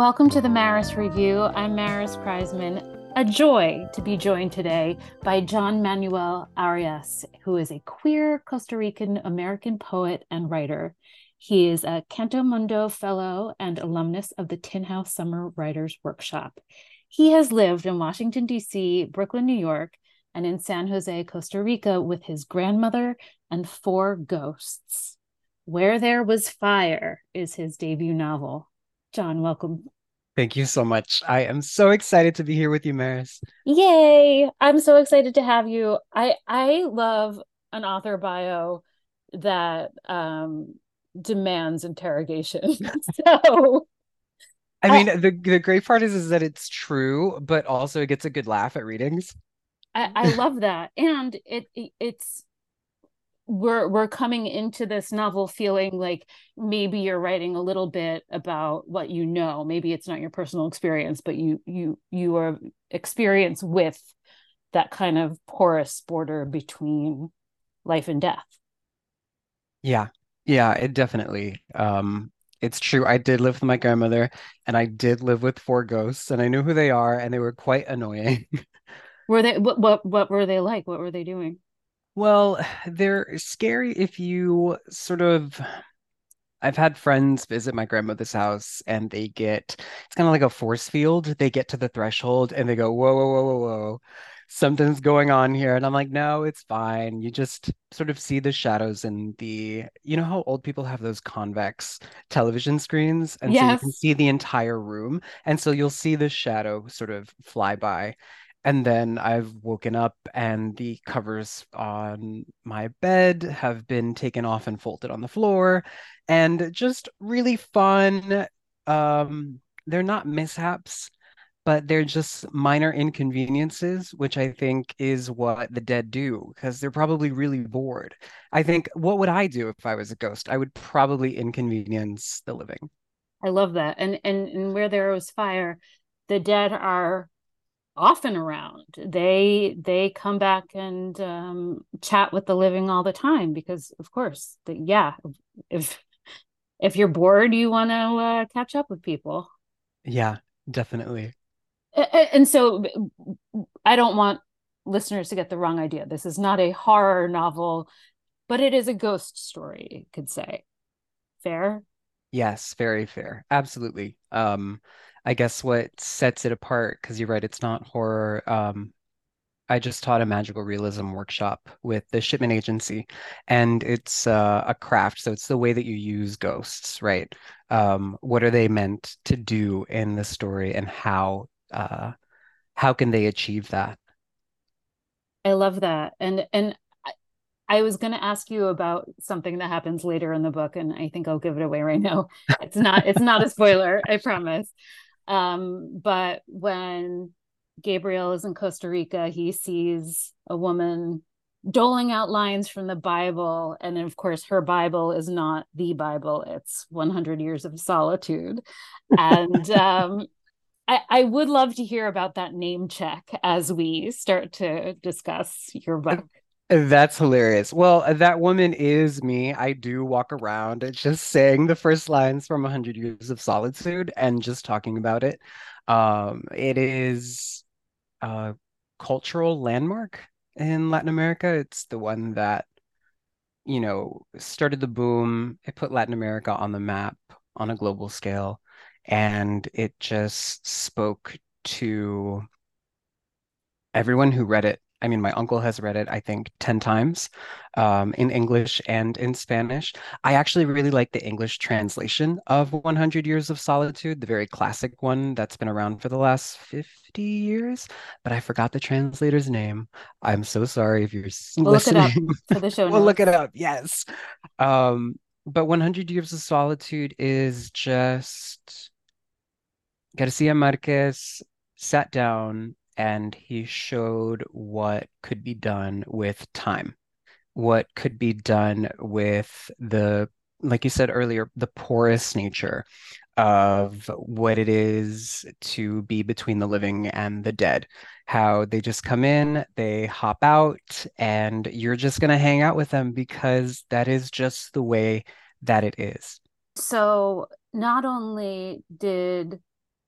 Welcome to the Maris Review. I'm Maris Kreisman. A joy to be joined today by John Manuel Arias, who is a queer Costa Rican American poet and writer. He is a Canto Mundo Fellow and alumnus of the Tin House Summer Writers Workshop. He has lived in Washington, D.C., Brooklyn, New York, and in San Jose, Costa Rica with his grandmother and four ghosts. Where There Was Fire is his debut novel. John, welcome. Thank you so much. I am so excited to be here with you, Maris. Yay! I'm so excited to have you. I love an author bio that demands interrogation. So I I, mean, the great part is that it's true, but also it gets a good laugh at readings. I love that. And it's we're coming into this novel feeling like maybe you're writing a little bit about what you know. Maybe it's not your personal experience, but you are experience with that kind of porous border between life and death. Yeah. Yeah, it definitely. It's true. I did live with my grandmother and I did live with four ghosts and I knew who they are and they were quite annoying. Were they what were they like? What were they doing? Well, they're scary if you sort of I've had friends visit my grandmother's house and it's kind of like a force field. They get to the threshold and they go, whoa, whoa, whoa, whoa, whoa. Something's going on here. And I'm like, no, it's fine. You just sort of see the shadows in you know how old people have those convex television screens? And so you can Yes. see the entire room. And so you'll see the shadow sort of fly by. And then I've woken up and the covers on my bed have been taken off and folded on the floor and just really fun. They're not mishaps, but they're just minor inconveniences, which I think is what the dead do because they're probably really bored. I think what would I do if I was a ghost? I would probably inconvenience the living. I love that. And where there was fire, the dead are often around. They come back and chat with the living all the time because of course, yeah, if if you're bored, you want to catch up with people. Yeah, definitely. And so I don't want listeners to get the wrong idea. This is not a horror novel, but it is a ghost story, you could say. Fair? Yes, very fair. Absolutely. I guess what sets it apart, because you're right, it's not horror. I just taught a magical realism workshop with the Shipman Agency, and it's a craft. So it's the way that you use ghosts, right? What are they meant to do in the story, and how can they achieve that? I love that. And I was going to ask you about something that happens later in the book, and I think I'll give it away right now. It's not a spoiler, I promise. But when Gabriel is in Costa Rica, he sees a woman doling out lines from the Bible, and of course, her Bible is not the Bible; it's 100 Years of Solitude. And I would love to hear about that name check as we start to discuss your book. That's hilarious. Well, that woman is me. I do walk around just saying the first lines from 100 Years of Solitude and just talking about it. It is a cultural landmark in Latin America. It's the one that, started the boom. It put Latin America on the map on a global scale, and it just spoke to everyone who read it. I mean, my uncle has read it, I think, 10 times in English and in Spanish. I actually really like the English translation of 100 Years of Solitude, the very classic one that's been around for the last 50 years, but I forgot the translator's name. I'm so sorry if you're We'll look it up listening. for the show We'll look it notes. up. Yes. Um, but 100 Years of Solitude is just Garcia Marquez sat down and he showed what could be done with time, what could be done with like you said earlier, the porous nature of what it is to be between the living and the dead. How they just come in, they hop out, and you're just going to hang out with them because that is just the way that it is. So not only did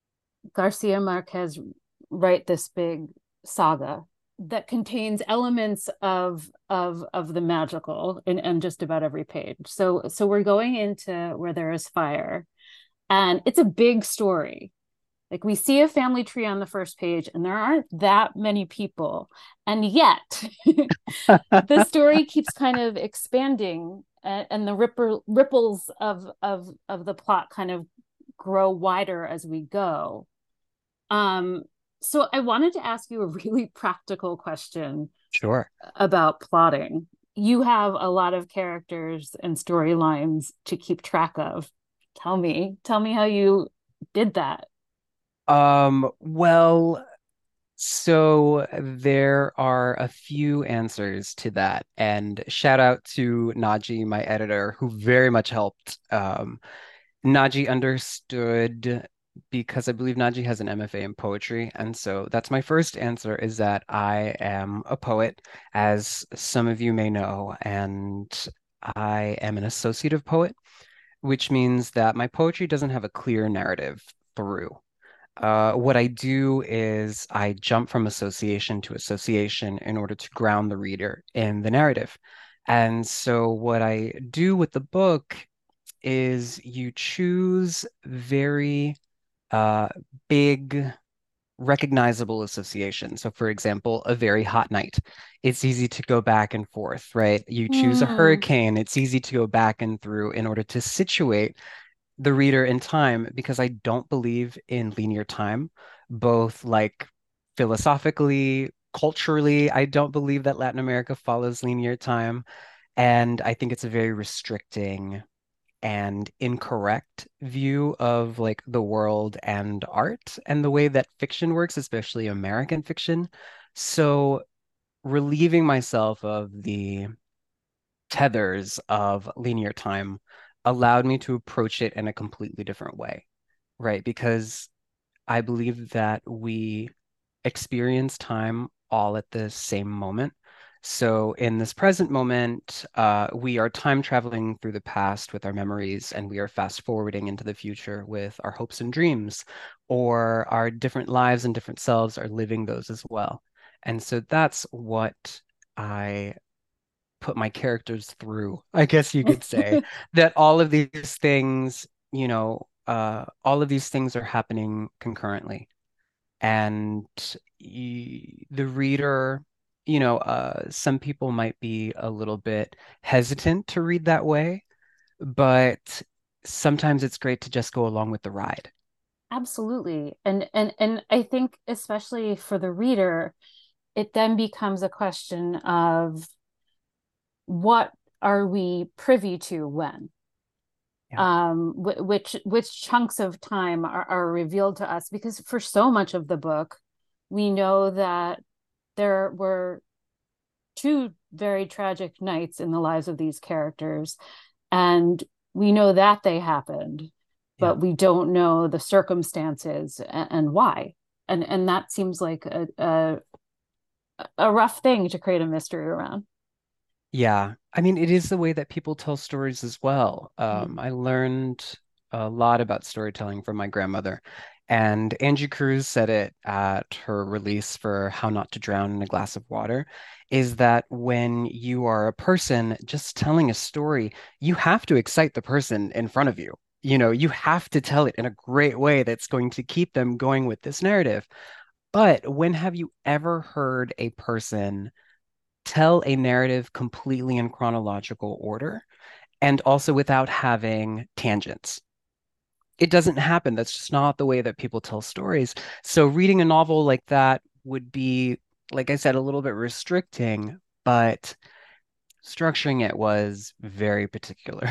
Garcia Marquez write this big saga that contains elements of the magical in just about every page. So we're going into where there is fire, and it's a big story. Like we see a family tree on the first page, and there aren't that many people, and yet the story keeps kind of expanding, and the ripples of the plot kind of grow wider as we go. Um, so I wanted to ask you a really practical question Sure. about plotting. You have a lot of characters and storylines to keep track of. Tell me how you did that. Well, so there are a few answers to that. And shout out to Naji, my editor, who very much helped. Naji understood because I believe Naji has an MFA in poetry. And so that's my first answer is that I am a poet, as some of you may know, and I am an associative poet, which means that my poetry doesn't have a clear narrative through. What I do is I jump from association to association in order to ground the reader in the narrative. And so, what I do with the book is you choose very uh, big, recognizable associations. So, for example, a very hot night. It's easy to go back and forth, right? You choose a Hmm. hurricane. It's easy to go back and through in order to situate the reader in time because I don't believe in linear time, both like philosophically, culturally. I don't believe that Latin America follows linear time. And I think it's a very restricting and incorrect view of like the world and art and the way that fiction works, especially American fiction. So relieving myself of the tethers of linear time allowed me to approach it in a completely different way, right? Because I believe that we experience time all at the same moment. So in this present moment, we are time traveling through the past with our memories, and we are fast forwarding into the future with our hopes and dreams, or our different lives and different selves are living those as well. And so that's what I put my characters through, I guess you could say, that all of these things, all of these things are happening concurrently. And the reader, some people might be a little bit hesitant to read that way, but sometimes it's great to just go along with the ride. Absolutely. And I think especially for the reader, it then becomes a question of what are we privy to when? Yeah. Which chunks of time are revealed to us? Because for so much of the book, we know that there were two very tragic nights in the lives of these characters, and we know that they happened, Yeah. but we don't know the circumstances and why. And that seems like a rough thing to create a mystery around. Yeah, I mean, it is the way that people tell stories as well. Mm. I learned a lot about storytelling from my grandmother, and Angie Cruz said it at her release for How Not to Drown in a Glass of Water, is that when you are a person just telling a story, you have to excite the person in front of you. You have to tell it in a great way that's going to keep them going with this narrative. But when have you ever heard a person tell a narrative completely in chronological order and also without having tangents? It doesn't happen. That's just not the way that people tell stories. So reading a novel like that would be, like I said, a little bit restricting, but structuring it was very particular.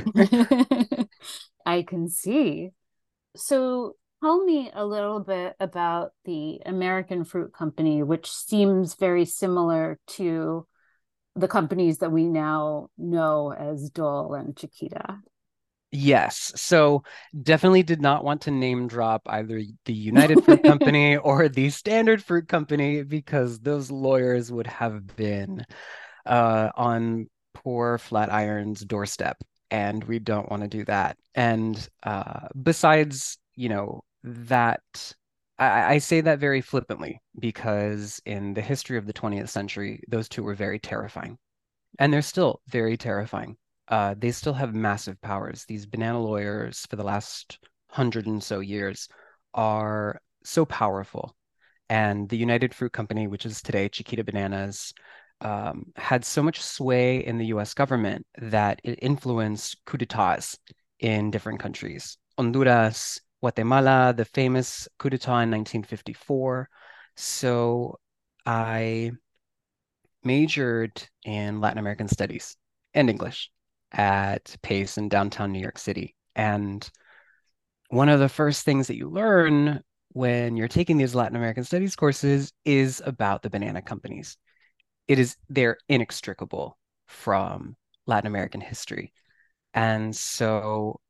I can see. So tell me a little bit about the American Fruit Company, which seems very similar to the companies that we now know as Dole and Chiquita. Yes, so definitely did not want to name drop either the United Fruit Company or the Standard Fruit Company because those lawyers would have been on poor Flatiron's doorstep, and we don't want to do that. And besides, that. I say that very flippantly because in the history of the 20th century, those two were very terrifying. And they're still very terrifying. They still have massive powers. These banana lawyers for the last 100 and so years are so powerful. And the United Fruit Company, which is today Chiquita Bananas, had so much sway in the US government that it influenced coups d'etats in different countries. Honduras, Guatemala, the famous coup d'etat in 1954. So I majored in Latin American studies and English at Pace in downtown New York City. And one of the first things that you learn when you're taking these Latin American studies courses is about the banana companies. They're inextricable from Latin American history. And so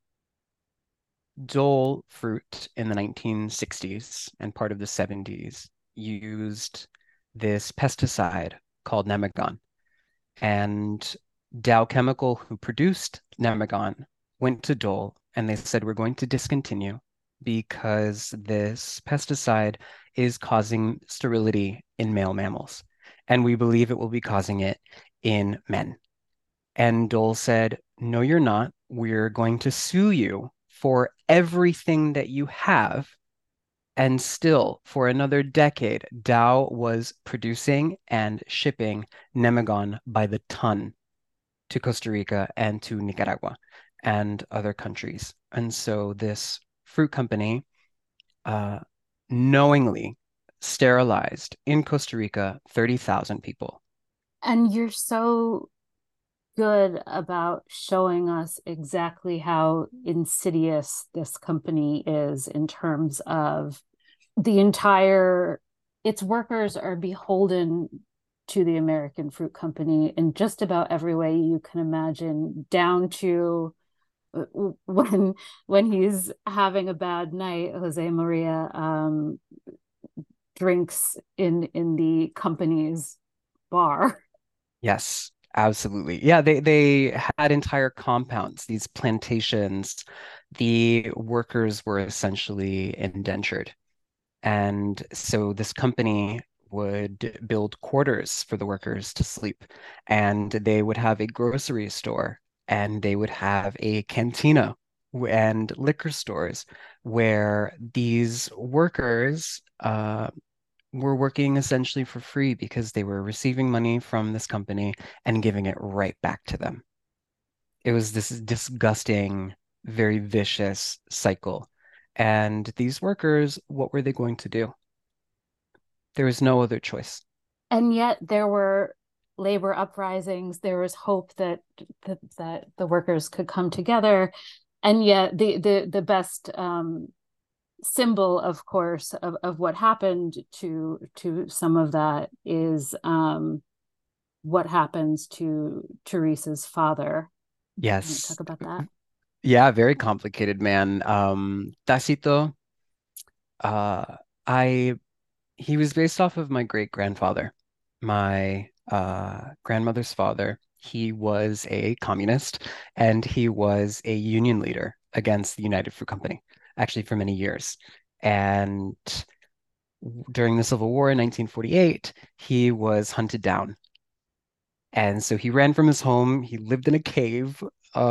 Dole fruit in the 1960s and part of the 70s used this pesticide called nemagon. And Dow Chemical, who produced nemagon, went to Dole and they said, we're going to discontinue because this pesticide is causing sterility in male mammals. And we believe it will be causing it in men. And Dole said, no, you're not. We're going to sue you for everything that you have. And still, for another decade, Dow was producing and shipping Nemagon by the ton to Costa Rica and to Nicaragua and other countries. And so this fruit company uh, knowingly sterilized in Costa Rica 30,000 people. And you're so good about showing us exactly how insidious this company is in terms of the entire its workers are beholden to the American Fruit Company in just about every way you can imagine, down to when he's having a bad night, Jose Maria drinks in the company's bar. Yes, absolutely. Yeah, they had entire compounds, these plantations. The workers were essentially indentured. And so this company would build quarters for the workers to sleep, and they would have a grocery store, and they would have a cantina and liquor stores where these workers were working essentially for free because they were receiving money from this company and giving it right back to them. It was this disgusting, very vicious cycle. And these workers, what were they going to do? There was no other choice. And yet there were labor uprisings. There was hope that the workers could come together. And yet the best symbol, of course, of what happened to some of that is what happens to Teresa's father. Can you Yes. talk about that? Yeah, very complicated, man. Tacito, uh, I he was based off of my great grandfather, my grandmother's father. He was a communist and he was a union leader against the United Fruit Company, actually for many years. And during the Civil War in 1948, he was hunted down. And so he ran from his home. He lived in a cave.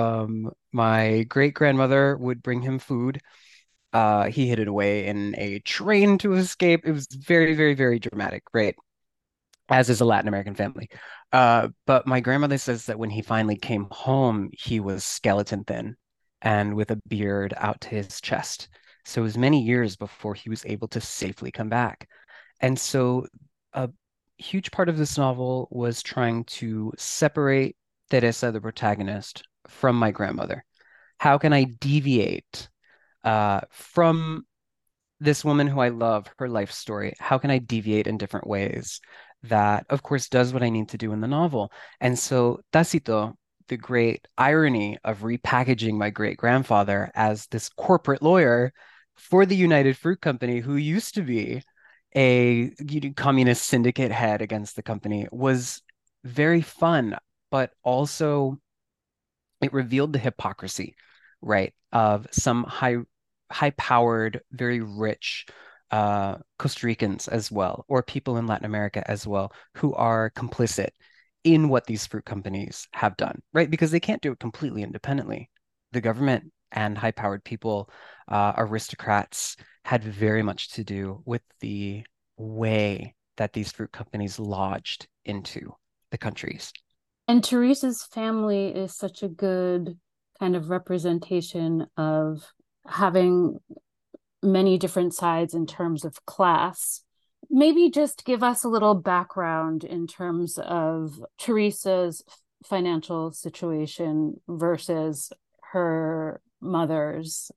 My great grandmother would bring him food. He hid it away in a train to escape. It was very, very, very dramatic, right? As is a Latin American family. But my grandmother says that when he finally came home, he was skeleton thin and with a beard out to his chest. So it was many years before he was able to safely come back. And so a huge part of this novel was trying to separate Teresa, the protagonist, from my grandmother. How can I deviate from this woman who I love, her life story? How can I deviate in different ways that, of course, does what I need to do in the novel? And so Tacito, the great irony of repackaging my great grandfather as this corporate lawyer for the United Fruit Company, who used to be a communist syndicate head against the company, was very fun, but also it revealed the hypocrisy, right, of some high-powered, very rich Costa Ricans as well, or people in Latin America as well, who are complicit in what these fruit companies have done, right? Because they can't do it completely independently. The government and high-powered people, aristocrats, had very much to do with the way that these fruit companies lodged into the countries. And Teresa's family is such a good kind of representation of having many different sides in terms of class. Maybe just give us a little background in terms of Teresa's financial situation versus her mother's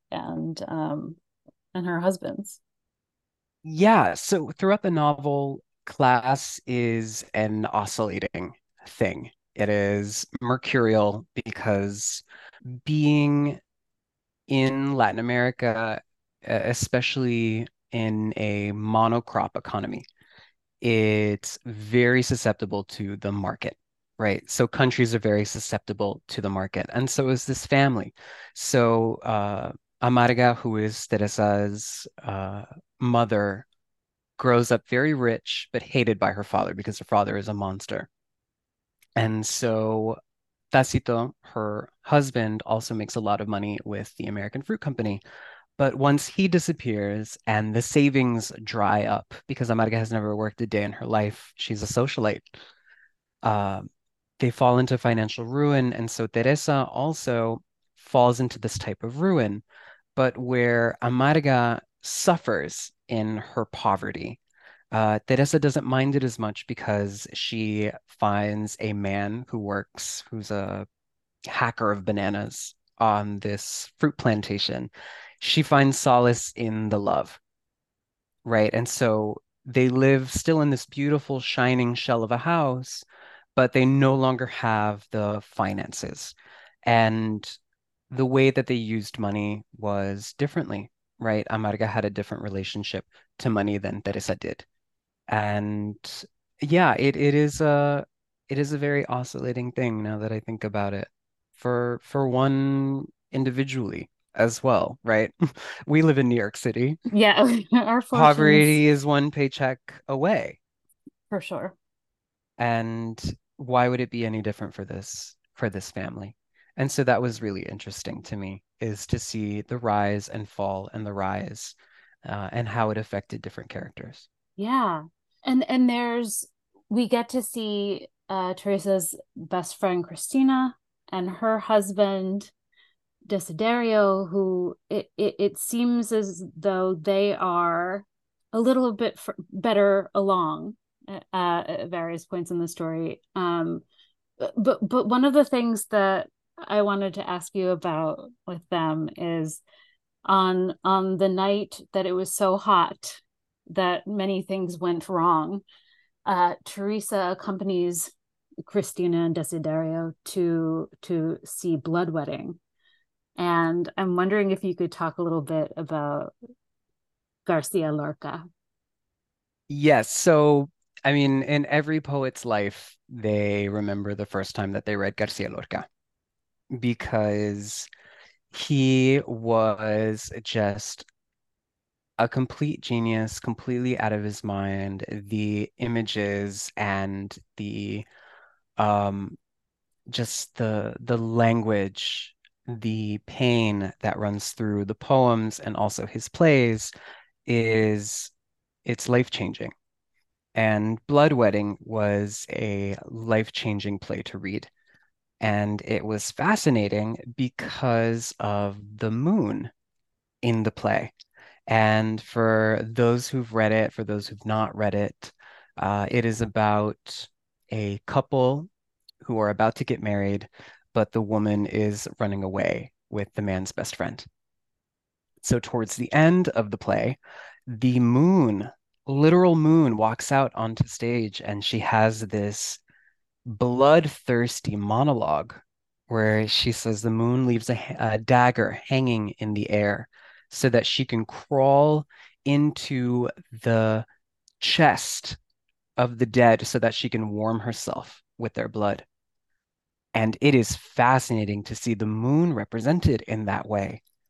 and her husband's. Yeah, so throughout the novel, class is an oscillating thing. It is mercurial because being in Latin America, especially in a monocrop economy, it's very susceptible to the market, right? So countries are very susceptible to the market, and so is this family. So Amarga, who is Teresa's mother, grows up very rich but hated by her father because her father is a monster. And so Tacito, her husband, also makes a lot of money with the American Fruit Company. But once he disappears and the savings dry up, because Amarga has never worked a day in her life, she's a socialite, uh, they fall into financial ruin. And so Teresa also falls into this type of ruin, but where Amarga suffers in her poverty. Teresa doesn't mind it as much because she finds a man who's a hacker of bananas on this fruit plantation. She finds solace in the love, right? And so they live still in this beautiful, shining shell of a house, but they no longer have the finances. And the way that they used money was differently, right? Amarga had a different relationship to money than Teresa did. And yeah, it is a very oscillating thing now that I think about it. For one individually as well, right? We live in New York City. Yeah, our fortunes Poverty is one paycheck away. for sure. And why would it be any different for this family? And so that was really interesting to me, is to see the rise and fall and the rise and how it affected different characters. Yeah. And there's we get to see Teresa's best friend Christina and her husband Desiderio, who it seems as though they are a little bit better along at various points in the story. But one of the things that I wanted to ask you about with them is on the night that it was so hot that many things went wrong. Teresa accompanies Christina and Desiderio to see Bloodwedding, and I'm wondering if you could talk a little bit about Garcia Lorca. Yes, so I mean, in every poet's life, they remember the first time that they read Garcia Lorca because he was just a complete genius, completely out of his mind. The images and the um just the language, the pain that runs through the poems and also his plays is it's life-changing. And Bloodwedding was a life-changing play to read. And it was fascinating because of the moon in the play. And for those who've read it, for those who've not read it, it is about a couple who are about to get married, but the woman is running away with the man's best friend. So towards the end of the play, the moon, literal moon, walks out onto stage and she has this bloodthirsty monologue where she says the moon leaves a dagger hanging in the air so that she can crawl into the chest of the dead so that she can warm herself with their blood. And it is fascinating to see the moon represented in that way.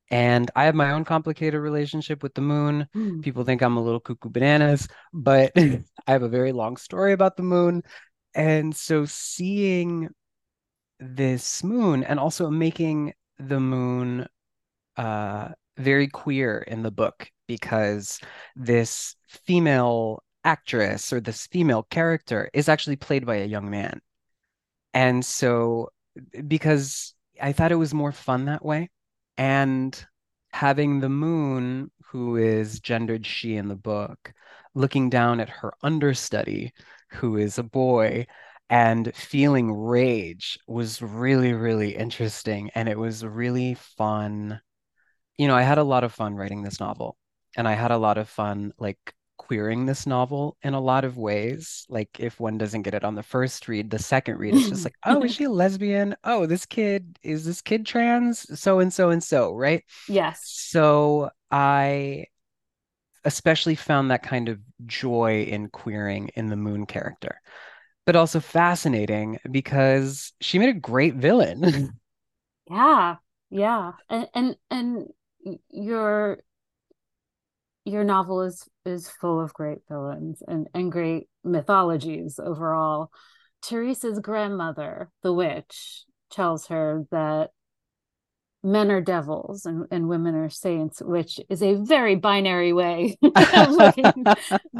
And I have my own complicated relationship with the moon. Mm. People think I'm a little cuckoo bananas, but I have a very long story about the moon. And so seeing this moon and also making the moon very queer in the book because this female actress or this female character is actually played by a young man. And so, because I thought it was more fun that way, and having the moon, who is gendered she in the book, looking down at her understudy, who is a boy, and feeling rage was really, really interesting. And it was really fun. I had a lot of fun writing this novel, and I had a lot of fun like queering this novel in a lot of ways. Like if one doesn't get it on the first read, the second read, it's just like, oh, is she a lesbian? Oh, this kid trans? So and so and so, right? Yes. So I especially found that kind of joy in queering in the Moon character, but also fascinating because she made a great villain. Yeah. Yeah. And your novel is full of great villains and great mythologies overall. Teresa's grandmother, the witch, tells her that men are devils and women are saints, which is a very binary way of looking.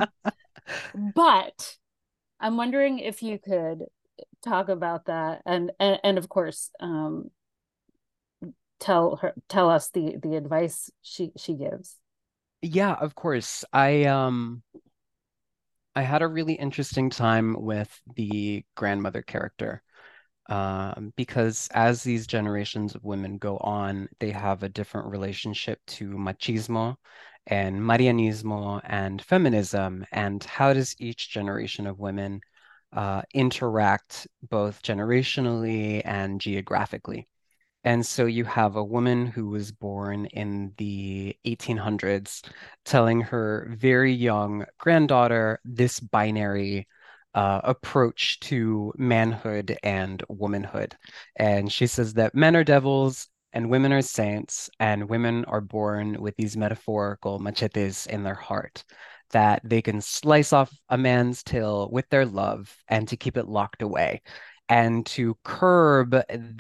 But I'm wondering if you could talk about that and of course tell us the advice she gives. Yeah, of course. I had a really interesting time with the grandmother character because as these generations of women go on, they have a different relationship to machismo and Marianismo and feminism, and how does each generation of women interact both generationally and geographically. And so you have a woman who was born in the 1800s telling her very young granddaughter this binary approach to manhood and womanhood. And she says that men are devils and women are saints, and women are born with these metaphorical machetes in their heart, that they can slice off a man's tail with their love and to keep it locked away and to curb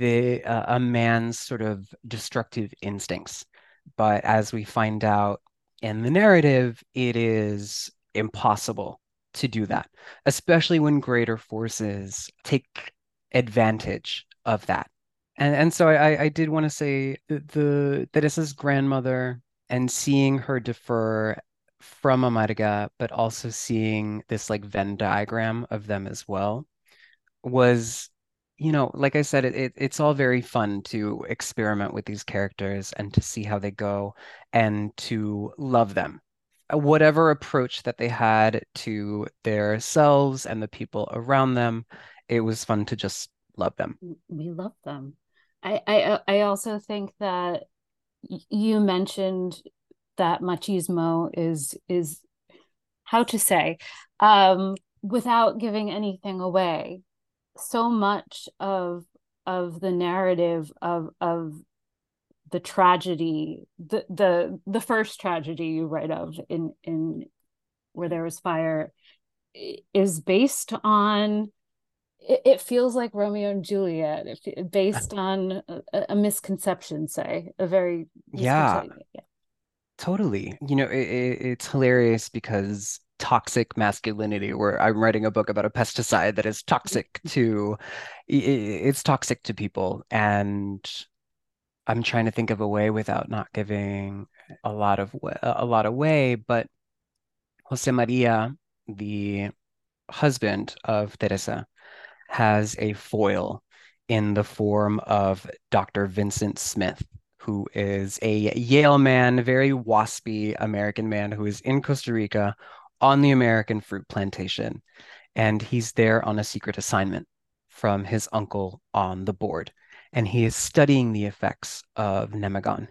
a man's sort of destructive instincts. But as we find out in the narrative, it is impossible to do that, especially when greater forces take advantage of that. And so I did want to say the Teresa's grandmother and seeing her defer from Amarga, but also seeing this like Venn diagram of them as well was, like I said, it's all very fun to experiment with these characters and to see how they go and to love them. Whatever approach that they had to their selves and the people around them, it was fun to just love them. We love them. I also think that you mentioned that machismo is how to say without giving anything away. So much of the narrative of the tragedy, the first tragedy you write of in Where There Was Fire is based on it feels like Romeo and Juliet, based on a misconception, say, a very Yeah, misconception. Yeah. totally. It's hilarious because toxic masculinity, where I'm writing a book about a pesticide that is toxic to, it's toxic to people. And I'm trying to think of a way without not giving a lot away, but Jose Maria, the husband of Teresa, has a foil in the form of Dr. Vincent Smith, who is a Yale man, very waspy American man who is in Costa Rica on the American fruit plantation. And he's there on a secret assignment from his uncle on the board. And he is studying the effects of Nemagon.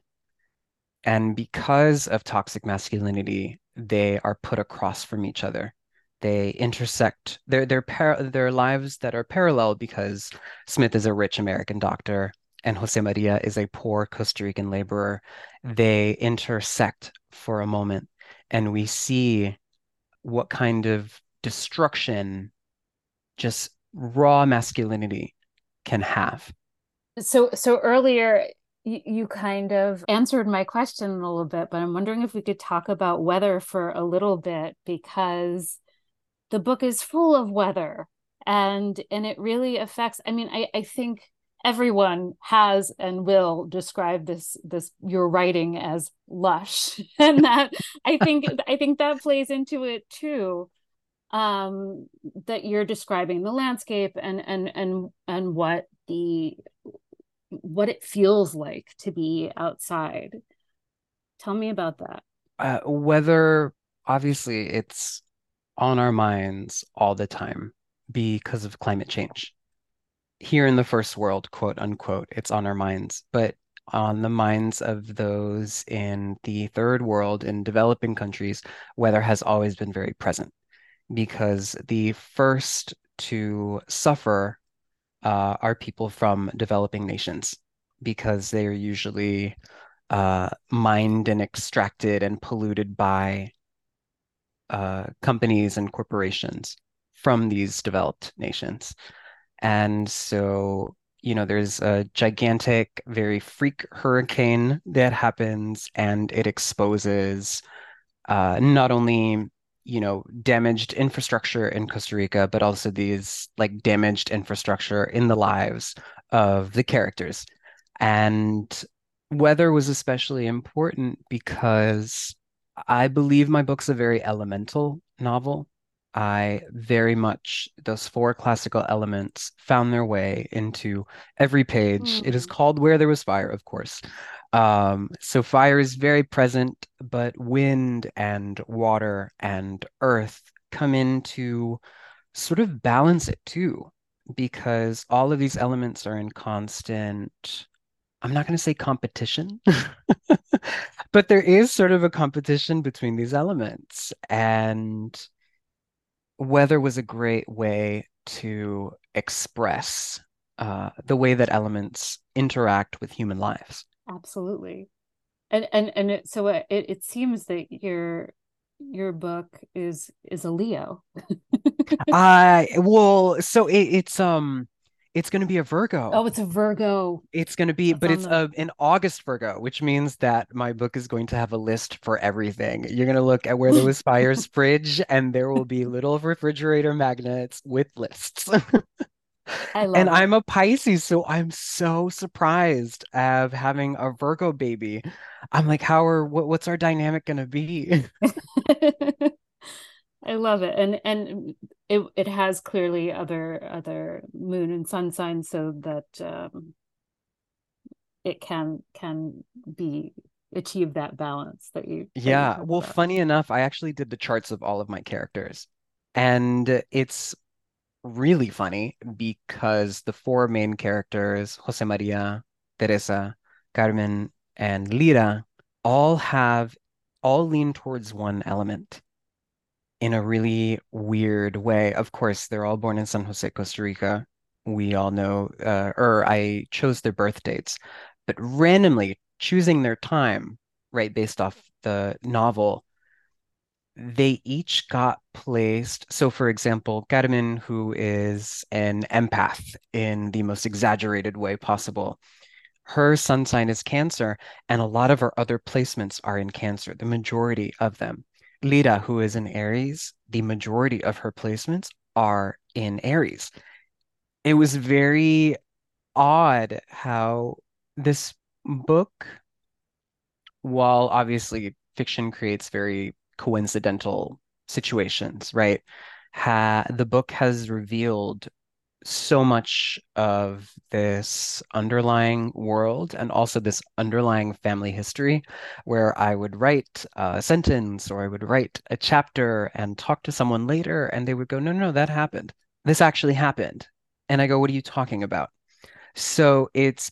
And because of toxic masculinity, they are put across from each other. They intersect their lives that are parallel because Smith is a rich American doctor and Jose Maria is a poor Costa Rican laborer. They intersect for a moment, and we see what kind of destruction just raw masculinity can have. So earlier you kind of answered my question a little bit, but I'm wondering if we could talk about weather for a little bit because the book is full of weather and it really affects. I mean, I think everyone has and will describe this your writing as lush and that I think that plays into it too, that you're describing the landscape and what it feels like to be outside. Tell me about that. Whether obviously it's on our minds all the time because of climate change. Here in the first world, quote unquote, it's on our minds, but on the minds of those in the third world, in developing countries, weather has always been very present because the first to suffer are people from developing nations because they are usually mined and extracted and polluted by companies and corporations from these developed nations. And so, there's a gigantic, very freak hurricane that happens, and it exposes not only, damaged infrastructure in Costa Rica, but also these like damaged infrastructure in the lives of the characters. And weather was especially important because I believe my book's a very elemental novel. I very much, those four classical elements found their way into every page. It is Mm. called Where There Was Fire, of course. So fire is very present, but wind and water and earth come in to sort of balance it too, because all of these elements are in constant, I'm not going to say competition, but there is sort of a competition between these elements. And weather was a great way to express the way that elements interact with human lives. Absolutely. And it seems that your book is a Leo. It's going to be a Virgo. Oh, it's a Virgo. It's going to be, That's but on it's the an August Virgo, which means that my book is going to have a list for everything. You're going to look at Where There Was Fire's fridge, and there will be little refrigerator magnets with lists. I And love I'm it. a Pisces, so I'm so surprised of having a Virgo baby. I'm like, what's our dynamic going to be? I love it. And it has clearly other moon and sun signs so that it can be achieve that balance that you Yeah, talk well, about. funny enough, I actually did the charts of all of my characters. And it's really funny because the four main characters, Jose Maria, Teresa, Carmen, and Lira, all have all lean towards one element in a really weird way. Of course, they're all born in San Jose, Costa Rica. We all know, or I chose their birth dates, but randomly choosing their time, right, based off the novel, they each got placed. So, for example, Carmen, who is an empath in the most exaggerated way possible, her sun sign is Cancer, and a lot of her other placements are in Cancer, the majority of them. Lira, who is in Aries, the majority of her placements are in Aries. It was very odd how this book, while obviously fiction creates very coincidental situations, right? The book has revealed so much of this underlying world and also this underlying family history where I would write a sentence or I would write a chapter and talk to someone later and they would go, no, no, that happened. This actually happened. And I go, what are you talking about? So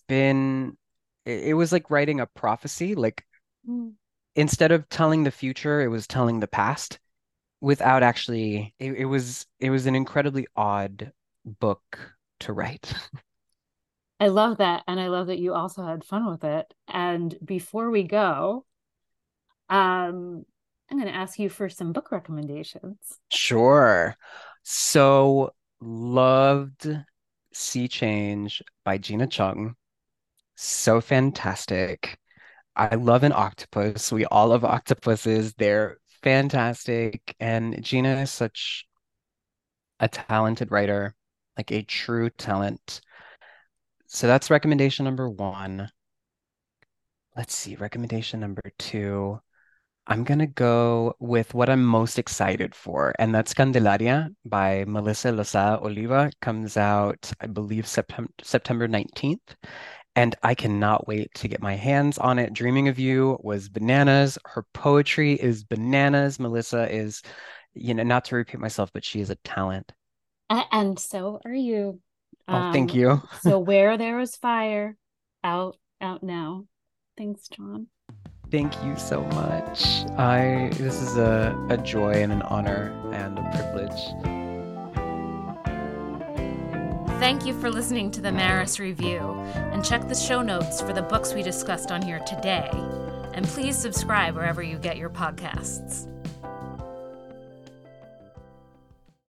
it was like writing a prophecy. Like Mm. instead of telling the future, it was telling the past without actually, it was an incredibly odd book to write. I love that. And I love that you also had fun with it. And before we go, I'm going to ask you for some book recommendations. Sure. So loved Sea Change by Gina Chung. So fantastic. I love an octopus. We all love octopuses. They're fantastic. And Gina is such a talented writer, like a true talent. So that's recommendation number one. Let's see, recommendation number two. I'm gonna go with what I'm most excited for, and that's Candelaria by Melissa Losada Oliva. Comes out, I believe, September 19th. And I cannot wait to get my hands on it. Dreaming of You was bananas. Her poetry is bananas. Melissa is, not to repeat myself, but she is a talent. And so are you. Oh, thank you. So Where There Is Fire, out now. Thanks, John. Thank you so much. This is a joy and an honor and a privilege. Thank you for listening to the Maris Review, and check the show notes for the books we discussed on here today. And please subscribe wherever you get your podcasts.